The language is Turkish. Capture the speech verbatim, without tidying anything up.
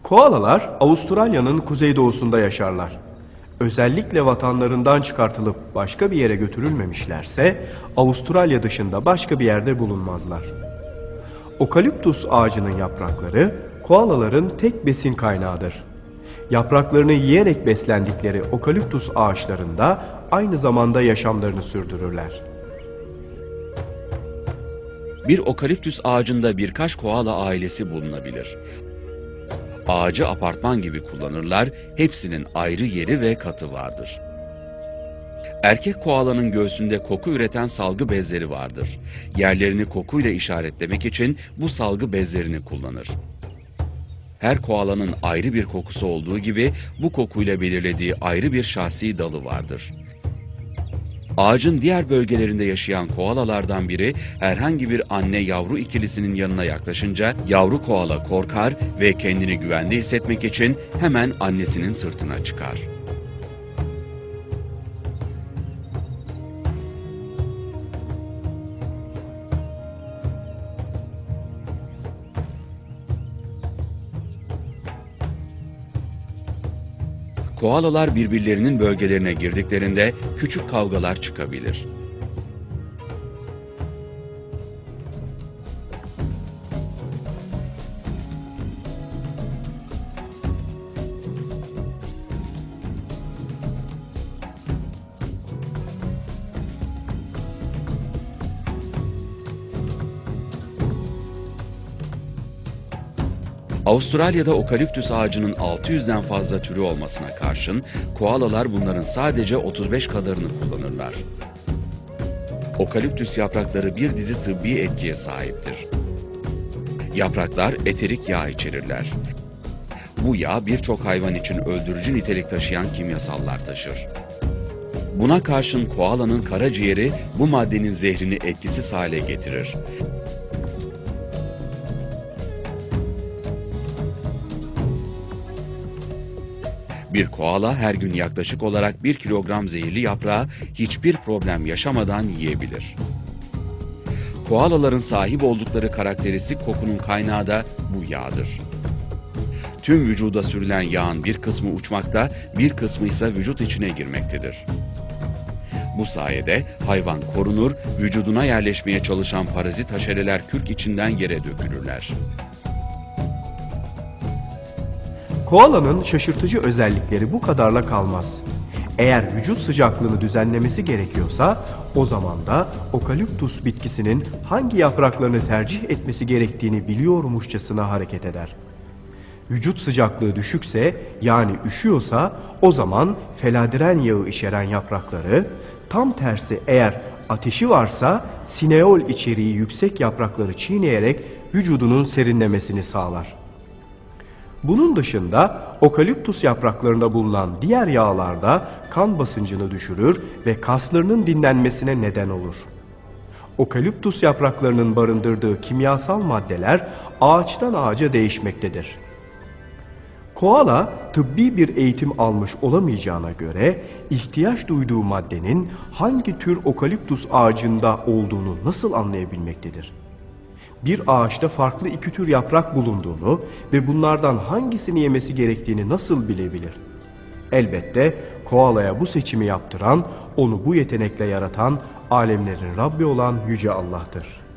Koalalar Avustralya'nın kuzeydoğusunda yaşarlar. Özellikle vatanlarından çıkartılıp başka bir yere götürülmemişlerse Avustralya dışında başka bir yerde bulunmazlar. Okaliptus ağacının yaprakları koalaların tek besin kaynağıdır. Yapraklarını yiyerek beslendikleri okaliptus ağaçlarında aynı zamanda yaşamlarını sürdürürler. Bir okaliptüs ağacında birkaç koala ailesi bulunabilir. Ağacı apartman gibi kullanırlar, hepsinin ayrı yeri ve katı vardır. Erkek koalanın göğsünde koku üreten salgı bezleri vardır. Yerlerini kokuyla işaretlemek için bu salgı bezlerini kullanır. Her koalanın ayrı bir kokusu olduğu gibi bu kokuyla belirlediği ayrı bir şahsi dalı vardır. Ağacın diğer bölgelerinde yaşayan koalalardan biri herhangi bir anne yavru ikilisinin yanına yaklaşınca yavru koala korkar ve kendini güvende hissetmek için hemen annesinin sırtına çıkar. Koalalar birbirlerinin bölgelerine girdiklerinde küçük kavgalar çıkabilir. Avustralya'da okaliptüs ağacının altı yüzden fazla türü olmasına karşın koalalar bunların sadece otuz beş kadarını kullanırlar. Okaliptüs yaprakları bir dizi tıbbi etkiye sahiptir. Yapraklar eterik yağ içerirler. Bu yağ birçok hayvan için öldürücü nitelik taşıyan kimyasallar taşır. Buna karşın koalanın karaciğeri bu maddenin zehrini etkisiz hale getirir. Bir koala her gün yaklaşık olarak bir kilogram zehirli yaprağı hiçbir problem yaşamadan yiyebilir. Koalaların sahip oldukları karakteristik kokunun kaynağı da bu yağdır. Tüm vücuda sürülen yağın bir kısmı uçmakta, bir kısmı ise vücut içine girmektedir. Bu sayede hayvan korunur, vücuduna yerleşmeye çalışan parazit haşereler kürk içinden yere dökülürler. Koalanın şaşırtıcı özellikleri bu kadarla kalmaz. Eğer vücut sıcaklığını düzenlemesi gerekiyorsa o zaman da okaliptus bitkisinin hangi yapraklarını tercih etmesi gerektiğini biliyormuşçasına hareket eder. Vücut sıcaklığı düşükse yani üşüyorsa o zaman feladiren yağı içeren yaprakları, tam tersi eğer ateşi varsa sineol içeriği yüksek yaprakları çiğneyerek vücudunun serinlemesini sağlar. Bunun dışında okaliptus yapraklarında bulunan diğer yağlar da kan basıncını düşürür ve kaslarının dinlenmesine neden olur. Okaliptus yapraklarının barındırdığı kimyasal maddeler ağaçtan ağaca değişmektedir. Koala tıbbi bir eğitim almış olamayacağına göre ihtiyaç duyduğu maddenin hangi tür okaliptus ağacında olduğunu nasıl anlayabilmektedir? Bir ağaçta farklı iki tür yaprak bulunduğunu ve bunlardan hangisini yemesi gerektiğini nasıl bilebilir? Elbette koalaya bu seçimi yaptıran, onu bu yetenekle yaratan, alemlerin Rabbi olan Yüce Allah'tır.